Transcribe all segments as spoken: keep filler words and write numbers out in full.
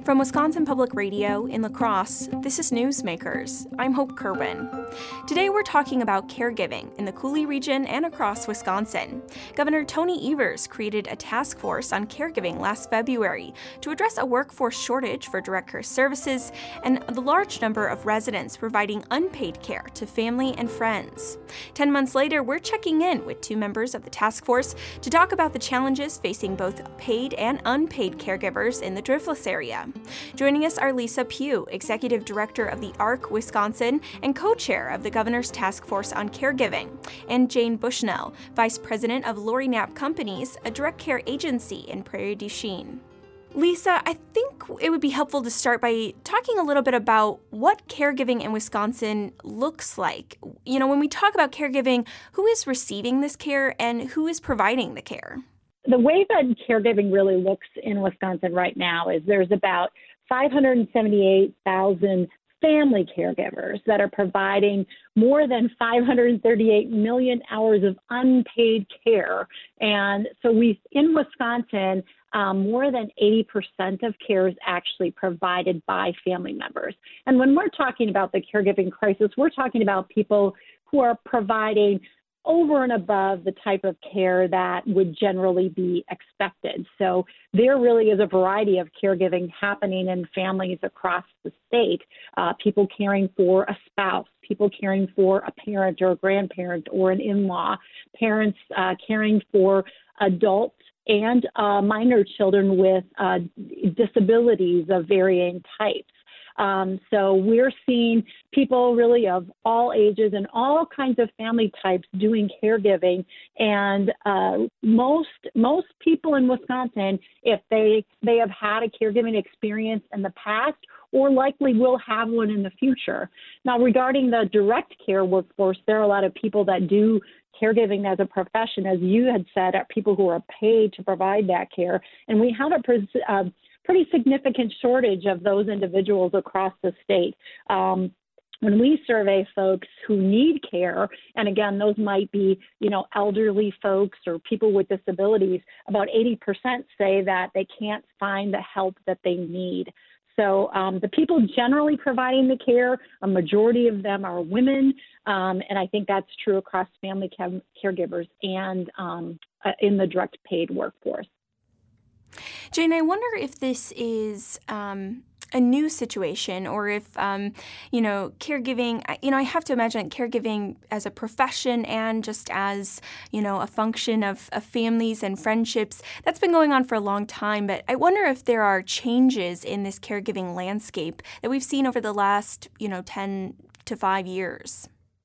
From Wisconsin Public Radio in La Crosse, this is Newsmakers. I'm Hope Kerwin. Today we're talking about caregiving in the Coulee region and across Wisconsin. Governor Tony Evers created a task force on caregiving last February to address a workforce shortage for direct care services and the large number of residents providing unpaid care to family and friends. Ten months later, we're checking in with two members of the task force to talk about the challenges facing both paid and unpaid caregivers in the Driftless area. Joining us are Lisa Pugh, Executive Director of the A R C Wisconsin and co-chair of the Governor's Task Force on Caregiving, and Jane Bushnell, Vice President of Lori Knapp Companies, a direct care agency in Prairie du Chien. Lisa, I think it would be helpful to start by talking a little bit about what caregiving in Wisconsin looks like. You know, when we talk about caregiving, who is receiving this care and who is providing the care? The way that caregiving really looks in Wisconsin right now is there's about five hundred seventy-eight thousand family caregivers that are providing more than five hundred thirty-eight million hours of unpaid care. And so we, in Wisconsin, um, more than eighty percent of care is actually provided by family members. And when we're talking about the caregiving crisis, we're talking about people who are providing over and above the type of care that would generally be expected. So there really is a variety of caregiving happening in families across the state. Uh, people caring for a spouse, people caring for a parent or a grandparent or an in-law, parents uh, caring for adults and uh, minor children with uh, disabilities of varying types. Um, so we're seeing people really of all ages and all kinds of family types doing caregiving. And uh, most most people in Wisconsin, if they they have had a caregiving experience in the past or likely will have one in the future. Now, regarding the direct care workforce, there are a lot of people that do caregiving as a profession, as you had said, are people who are paid to provide that care. And we have a pres- uh, pretty significant shortage of those individuals across the state. Um, when we survey folks who need care, and again, those might be, you know, elderly folks or people with disabilities, about eighty percent say that they can't find the help that they need. So um, the people generally providing the care, a majority of them are women, um, and I think that's true across family care- caregivers and um, uh, in the direct paid workforce. Jane, I wonder if this is um, a new situation or if, um, you know, caregiving, you know, I have to imagine caregiving as a profession and just as, you know, a function of, of families and friendships, that's been going on for a long time. But I wonder if there are changes in this caregiving landscape that we've seen over the last, you know, ten to five years.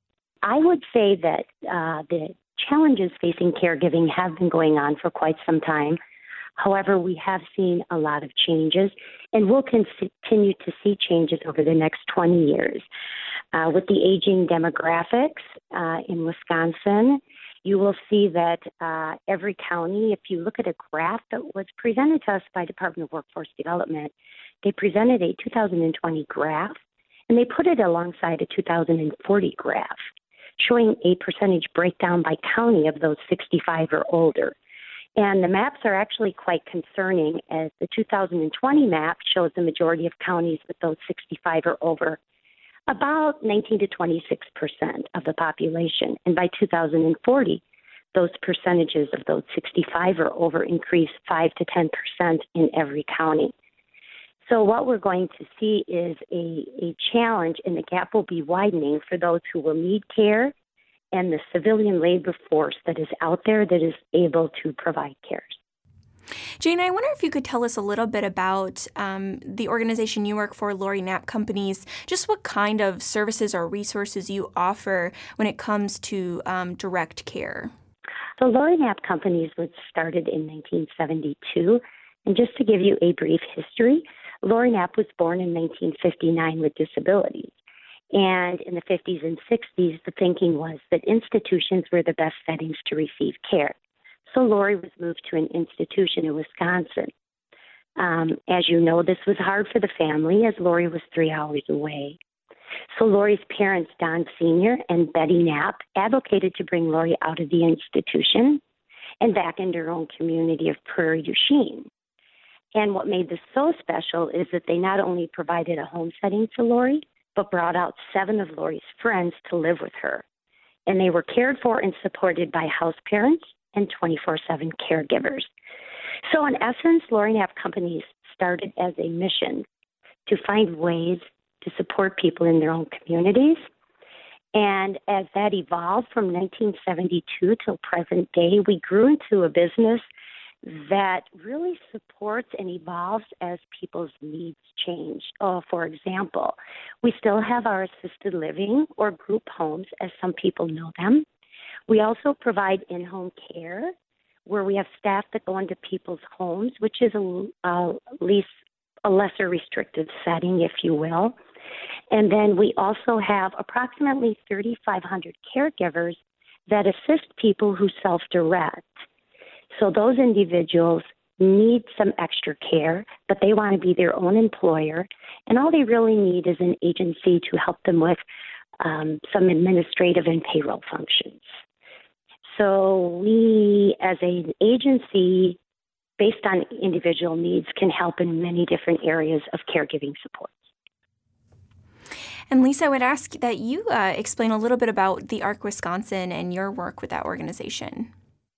I would say that uh, the challenges facing caregiving have been going on for quite some time. However, we have seen a lot of changes, and we'll continue to see changes over the next twenty years. Uh, with the aging demographics uh, in Wisconsin, you will see that uh, every county, if you look at a graph that was presented to us by Department of Workforce Development, they presented a two thousand twenty graph, and they put it alongside a two thousand forty graph, showing a percentage breakdown by county of those sixty-five or older. And the maps are actually quite concerning, as the two thousand twenty map shows the majority of counties with those sixty-five or over, about nineteen to twenty-six percent of the population. And by two thousand forty, those percentages of those sixty-five or over increase five to ten percent in every county. So what we're going to see is a, a challenge, and the gap will be widening for those who will need care and the civilian labor force that is out there that is able to provide care. Jane, I wonder if you could tell us a little bit about um, the organization you work for, Lori Knapp Companies, just what kind of services or resources you offer when it comes to um, direct care. So Lori Knapp Companies was started in nineteen seventy-two. And just to give you a brief history, Lori Knapp was born in nineteen fifty-nine with disabilities. And in the fifties and sixties, the thinking was that institutions were the best settings to receive care. So Lori was moved to an institution in Wisconsin. Um, as you know, this was hard for the family as Lori was three hours away. So Lori's parents, Don Senior and Betty Knapp, advocated to bring Lori out of the institution and back into her own community of Prairie du Chien. And what made this so special is that they not only provided a home setting to Lori, but brought out seven of Lori's friends to live with her. And they were cared for and supported by house parents and twenty-four seven caregivers. So in essence, Lori Knapp Companies started as a mission to find ways to support people in their own communities. And as that evolved from nineteen seventy-two till present day, we grew into a business that really supports and evolves as people's needs change. Oh, for example, we still have our assisted living or group homes, as some people know them. We also provide in-home care, where we have staff that go into people's homes, which is a, a, least, a lesser restrictive setting, if you will. And then we also have approximately thirty-five hundred caregivers that assist people who self-direct. So those individuals need some extra care, but they want to be their own employer, and all they really need is an agency to help them with um, some administrative and payroll functions. So we, as an agency, based on individual needs, can help in many different areas of caregiving support. And Lisa, I would ask that you uh, explain a little bit about the A R C Wisconsin and your work with that organization.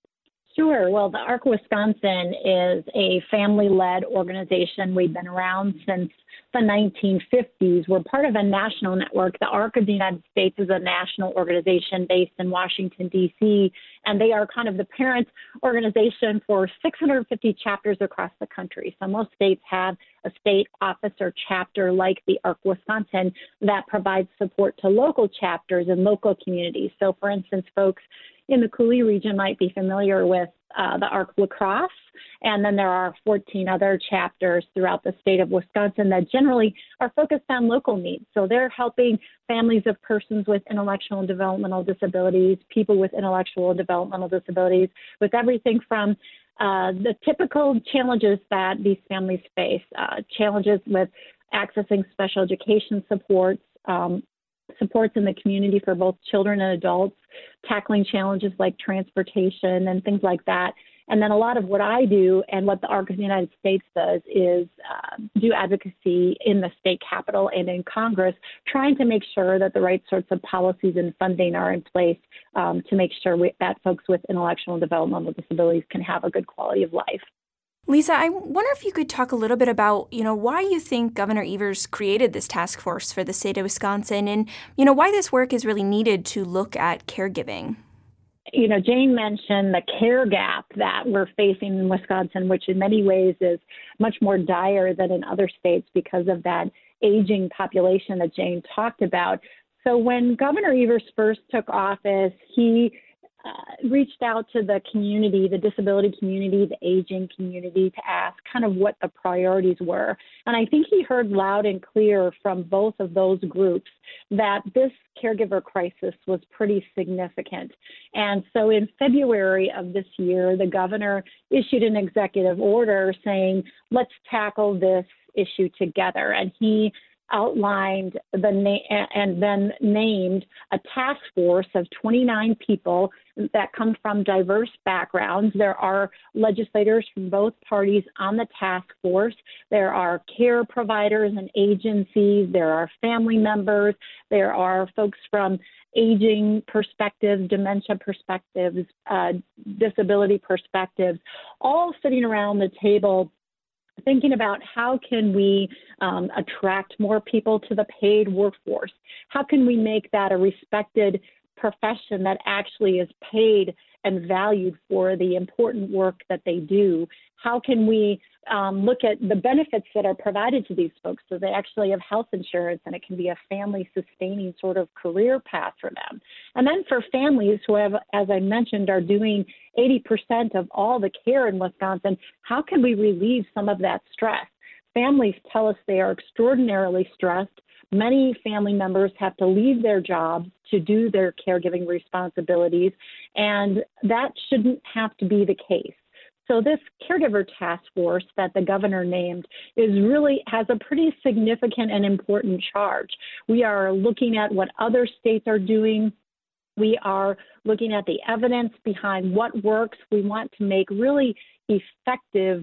Sure. Well, the A R C Wisconsin is a family-led organization. We've been around since the nineteen fifties. We're part of a national network. The A R C of the United States is a national organization based in Washington, D C, and they are kind of the parent organization for six hundred fifty chapters across the country. So most states have a state office or chapter like the A R C Wisconsin that provides support to local chapters and local communities. So, for instance, folks in the Coulee region might be familiar with uh, the A R C La Crosse, and then there are fourteen other chapters throughout the state of Wisconsin that generally are focused on local needs. So they're helping families of persons with intellectual and developmental disabilities, people with intellectual and developmental disabilities, with everything from uh, the typical challenges that these families face, uh, challenges with accessing special education supports, um, supports in the community for both children and adults, tackling challenges like transportation and things like that. And then a lot of what I do and what the A R C of the United States does is uh, do advocacy in the state capitol and in Congress, trying to make sure that the right sorts of policies and funding are in place um, to make sure we, that folks with intellectual and developmental disabilities can have a good quality of life. Lisa, I wonder if you could talk a little bit about, you know, why you think Governor Evers created this task force for the state of Wisconsin and, you know, why this work is really needed to look at caregiving. You know, Jane mentioned the care gap that we're facing in Wisconsin, which in many ways is much more dire than in other states because of that aging population that Jane talked about. So when Governor Evers first took office, he Uh, reached out to the community, the disability community, the aging community, to ask kind of what the priorities were. And I think he heard loud and clear from both of those groups that this caregiver crisis was pretty significant. And so in February of this year, the governor issued an executive order saying, let's tackle this issue together. And he outlined the na- and then named a task force of twenty-nine people that come from diverse backgrounds. There are legislators from both parties on the task force. There are care providers and agencies. There are family members. There are folks from aging perspectives, dementia perspectives, uh, disability perspectives, all sitting around the table thinking about how can we um, attract more people to the paid workforce? How can we make that a respected profession that actually is paid and valued for the important work that they do? How can we um, look at the benefits that are provided to these folks so they actually have health insurance and it can be a family-sustaining sort of career path for them? And then for families who have, as I mentioned, are doing eighty percent of all the care in Wisconsin, how can we relieve some of that stress? Families tell us they are extraordinarily stressed. Many family members have to leave their jobs to do their caregiving responsibilities, and that shouldn't have to be the case. So this caregiver task force that the governor named is really has a pretty significant and important charge. We are looking at what other states are doing. We are looking at the evidence behind what works. We want to make really effective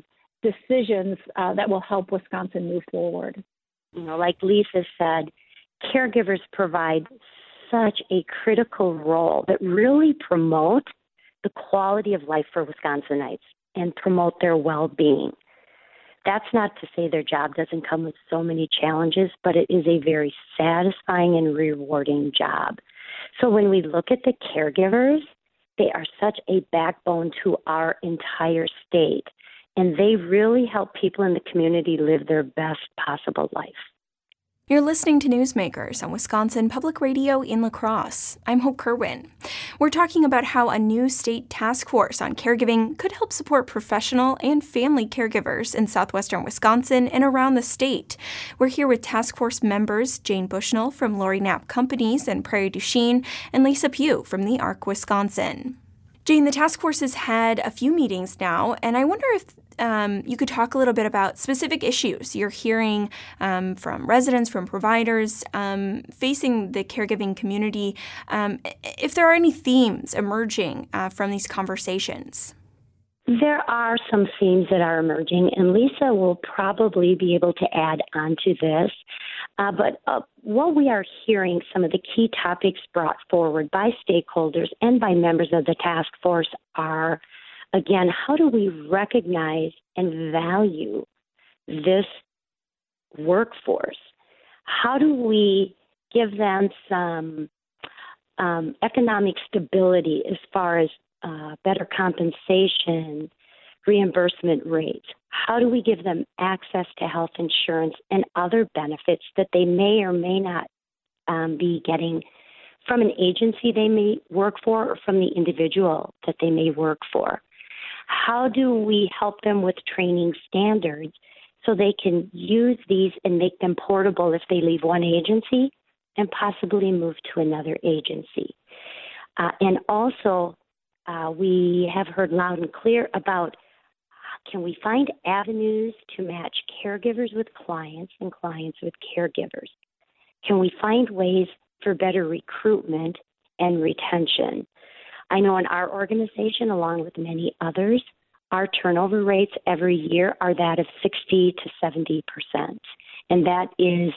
decisions uh, that will help Wisconsin move forward. You know, like Lisa said, caregivers provide such a critical role that really promote the quality of life for Wisconsinites and promote their well-being. That's not to say their job doesn't come with so many challenges, but it is a very satisfying and rewarding job. So when we look at the caregivers, they are such a backbone to our entire state, and they really help people in the community live their best possible life. You're listening to Newsmakers on Wisconsin Public Radio in La Crosse. I'm Hope Kerwin. We're talking about how a new state task force on caregiving could help support professional and family caregivers in southwestern Wisconsin and around the state. We're here with task force members Jane Bushnell from Lori Knapp Companies and Prairie du Chien and Lisa Pugh from the Arc Wisconsin. Jane, the task force has had a few meetings now, and I wonder if Um, you could talk a little bit about specific issues you're hearing um, from residents, from providers um, facing the caregiving community, um, if there are any themes emerging uh, from these conversations. There are some themes that are emerging, and Lisa will probably be able to add on to this. Uh, but uh, what we are hearing, some of the key topics brought forward by stakeholders and by members of the task force are, again, how do we recognize and value this workforce? How do we give them some um, economic stability as far as uh, better compensation, reimbursement rates? How do we give them access to health insurance and other benefits that they may or may not um, be getting from an agency they may work for or from the individual that they may work for? How do we help them with training standards so they can use these and make them portable if they leave one agency and possibly move to another agency? Uh, and also, uh, we have heard loud and clear about can we find avenues to match caregivers with clients and clients with caregivers? Can we find ways for better recruitment and retention? I know in our organization, along with many others, our turnover rates every year are that of sixty to seventy percent. And that is,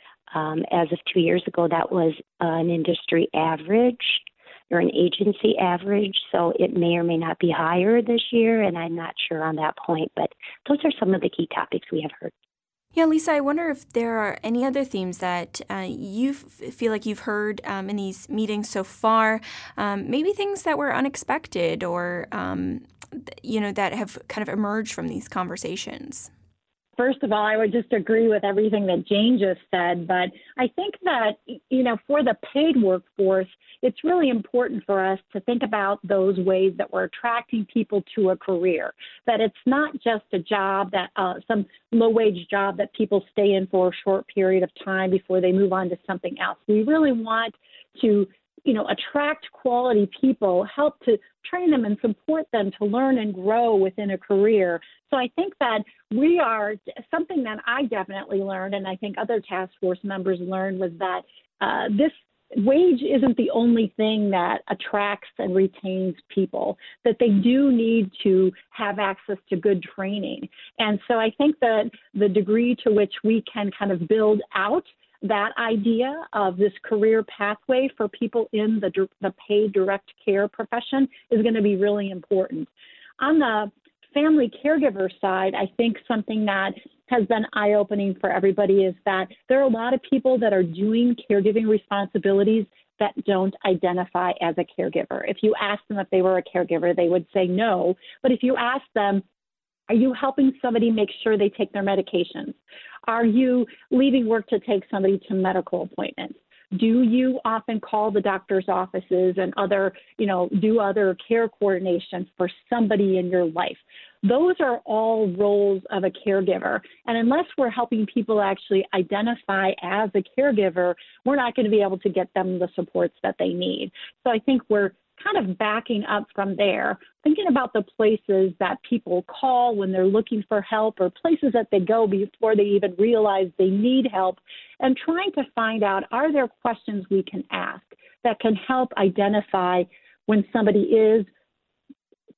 um, as of two years ago, that was uh, an industry average or an agency average. So it may or may not be higher this year, and I'm not sure on that point. But those are some of the key topics we have heard. Yeah, Lisa, I wonder if there are any other themes that uh, you f- feel like you've heard um, in these meetings so far, um, maybe things that were unexpected or, um, you know, that have kind of emerged from these conversations. First of all, I would just agree with everything that Jane just said, but I think that, you know, for the paid workforce, it's really important for us to think about those ways that we're attracting people to a career, that it's not just a job that uh, some low-wage job that people stay in for a short period of time before they move on to something else. We really want to you know, attract quality people, help to train them and support them to learn and grow within a career. So I think that we are, something that I definitely learned, and I think other task force members learned, was that uh, this wage isn't the only thing that attracts and retains people, that they do need to have access to good training. And so I think that the degree to which we can kind of build out that idea of this career pathway for people in the, the paid direct care profession is going to be really important. On the family caregiver side, I think something that has been eye-opening for everybody is that there are a lot of people that are doing caregiving responsibilities that don't identify as a caregiver. If you ask them if they were a caregiver, they would say no. But if you ask them, are you helping somebody make sure they take their medications? Are you leaving work to take somebody to medical appointments? Do you often call the doctor's offices and other, you know, do other care coordination for somebody in your life? Those are all roles of a caregiver. And unless we're helping people actually identify as a caregiver, we're not going to be able to get them the supports that they need. So I think we're kind of backing up from there, thinking about the places that people call when they're looking for help or places that they go before they even realize they need help, and trying to find out, are there questions we can ask that can help identify when somebody is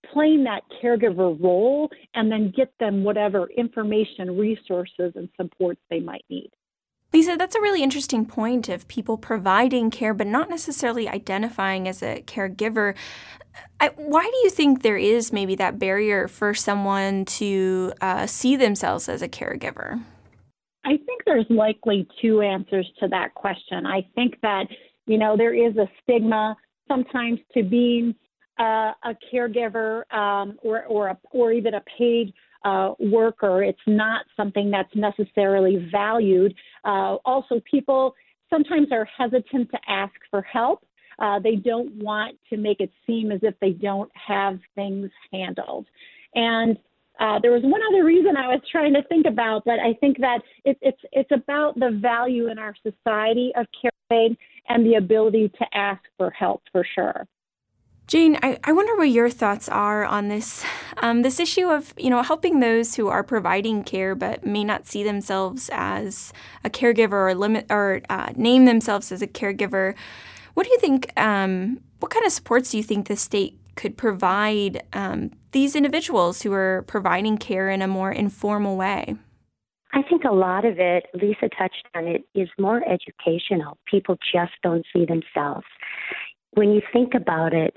playing that caregiver role and then get them whatever information, resources, and supports they might need. Lisa, that's a really interesting point of people providing care but not necessarily identifying as a caregiver. I, why do you think there is maybe that barrier for someone to uh, see themselves as a caregiver? I think there's likely two answers to that question. I think that, you know, there is a stigma sometimes to being uh, a caregiver um, or or, a, or even a paid uh, worker. It's not something that's necessarily valued. Uh, also, people sometimes are hesitant to ask for help. Uh, they don't want to make it seem as if they don't have things handled. And Uh, there was one other reason I was trying to think about, but I think that it, it's it's about the value in our society of caregiving and the ability to ask for help, for sure. Jane, I, I wonder what your thoughts are on this um, this issue of, you know, helping those who are providing care but may not see themselves as a caregiver or limit or uh, name themselves as a caregiver. What do you think? Um, what kind of supports do you think the state could provide um, these individuals who are providing care in a more informal way? I think a lot of it, Lisa touched on it, is more educational. People just don't see themselves. When you think about it,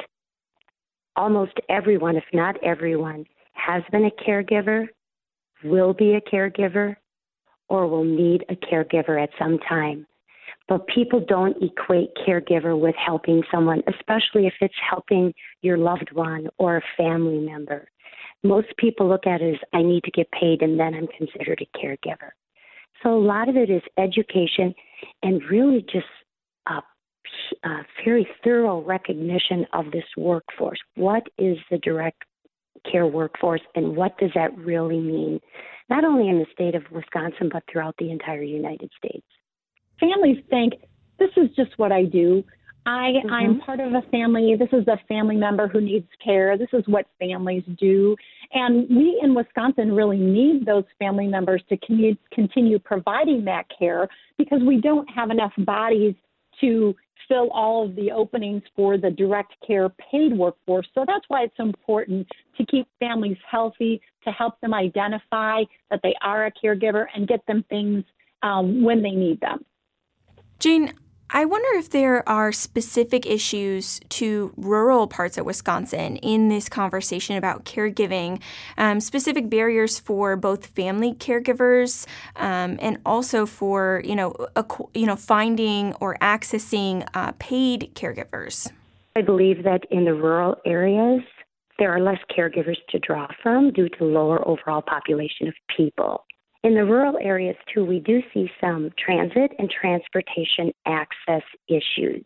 almost everyone, if not everyone, has been a caregiver, will be a caregiver, or will need a caregiver at some time. But people don't equate caregiver with helping someone, especially if it's helping your loved one or a family member. Most people look at it as, I need to get paid and then I'm considered a caregiver. So a lot of it is education and really just a, a very thorough recognition of this workforce. What is the direct care workforce and what does that really mean? Not only in the state of Wisconsin, but throughout the entire United States. Families think, this is just what I do. I, Mm-hmm. I'm part of a family. This is a family member who needs care. This is what families do. And we in Wisconsin really need those family members to continue, continue providing that care because we don't have enough bodies to fill all of the openings for the direct care paid workforce. So that's why it's important to keep families healthy, to help them identify that they are a caregiver and get them things um, when they need them. Jane, I wonder if there are specific issues to rural parts of Wisconsin in this conversation about caregiving, um, specific barriers for both family caregivers um, and also for, you know, a, you know, finding or accessing uh, paid caregivers. I believe that in the rural areas, there are less caregivers to draw from due to lower overall population of people. In the rural areas, too, we do see some transit and transportation access issues.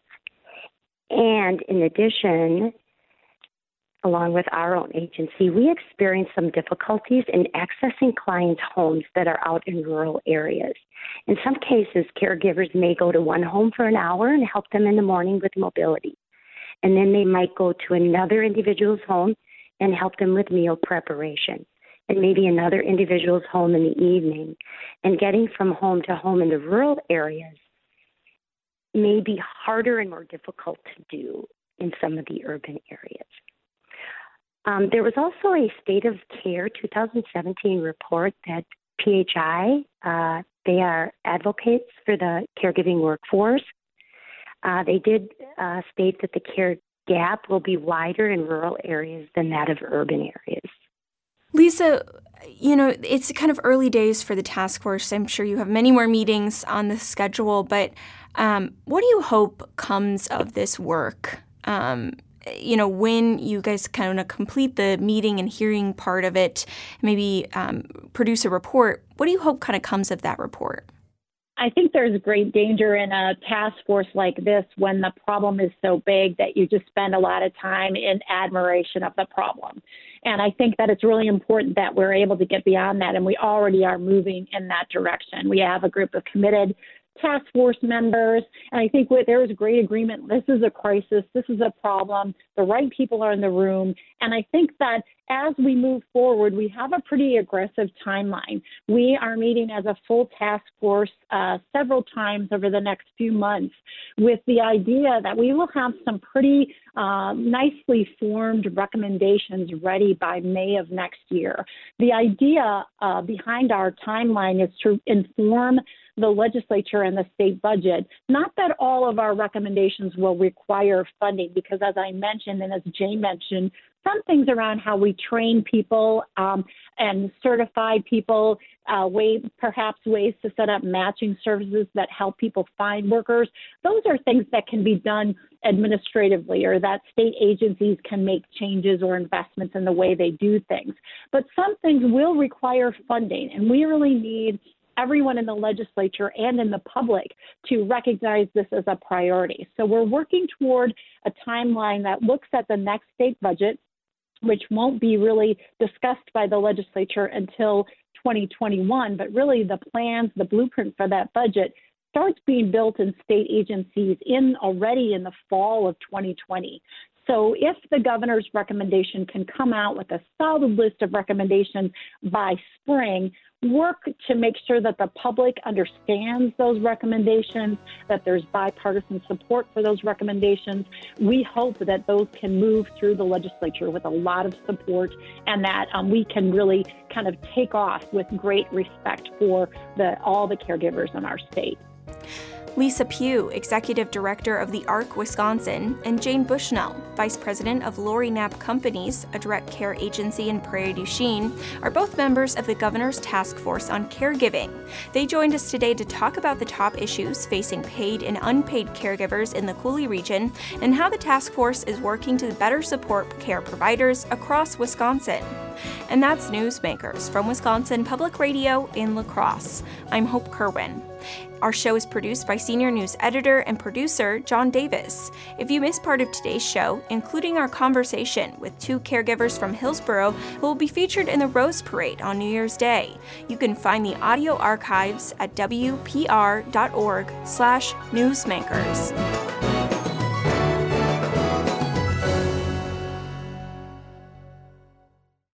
And in addition, along with our own agency, we experience some difficulties in accessing clients' homes that are out in rural areas. In some cases, caregivers may go to one home for an hour and help them in the morning with mobility. And then they might go to another individual's home and help them with meal preparation. And maybe another individual's home in the evening. And getting from home to home in the rural areas may be harder and more difficult to do in some of the urban areas. Um, there was also a State of Care twenty seventeen report that P H I, uh, they are advocates for the caregiving workforce. Uh, they did uh, state that the care gap will be wider in rural areas than that of urban areas. Lisa, you know, it's kind of early days for the task force. I'm sure you have many more meetings on the schedule, but um, what do you hope comes of this work? Um, you know, when you guys kind of complete the meeting and hearing part of it, maybe um, produce a report, what do you hope kind of comes of that report? I think there's great danger in a task force like this when the problem is so big that you just spend a lot of time in admiration of the problem. And I think that it's really important that we're able to get beyond that, and we already are moving in that direction. We have a group of committed task force members, and I think there is great agreement. This is a crisis. This is a problem. The right people are in the room. And I think that as we move forward, we have a pretty aggressive timeline. We are meeting as a full task force uh, several times over the next few months with the idea that we will have some pretty uh, nicely formed recommendations ready by May of next year. The idea uh, behind our timeline is to inform the legislature and the state budget. Not that all of our recommendations will require funding, because as I mentioned, and as Jay mentioned, some things around how we train people um, and certify people, uh, way, perhaps ways to set up matching services that help people find workers. Those are things that can be done administratively, or that state agencies can make changes or investments in the way they do things. But some things will require funding, and we really need everyone in the legislature and in the public to recognize this as a priority. So we're working toward a timeline that looks at the next state budget, which won't be really discussed by the legislature until twenty twenty-one, but really the plans, the blueprint for that budget starts being built in state agencies in already in the fall of twenty twenty. So if the governor's recommendation can come out with a solid list of recommendations by spring, work to make sure that the public understands those recommendations, that there's bipartisan support for those recommendations. We hope that those can move through the legislature with a lot of support, and that um, we can really kind of take off with great respect for the, all the caregivers in our state. Lisa Pugh, Executive Director of the A R C Wisconsin, and Jane Bushnell, Vice President of Lori Knapp Companies, a direct care agency in Prairie du Chien, are both members of the Governor's Task Force on Caregiving. They joined us today to talk about the top issues facing paid and unpaid caregivers in the Coulee region and how the task force is working to better support care providers across Wisconsin. And that's Newsmakers from Wisconsin Public Radio in La Crosse. I'm Hope Kerwin. Our show is produced by senior news editor and producer John Davis. If you missed part of today's show, including our conversation with two caregivers from Hillsboro who will be featured in the Rose Parade on New Year's Day, you can find the audio archives at w p r dot org slash newsmakers.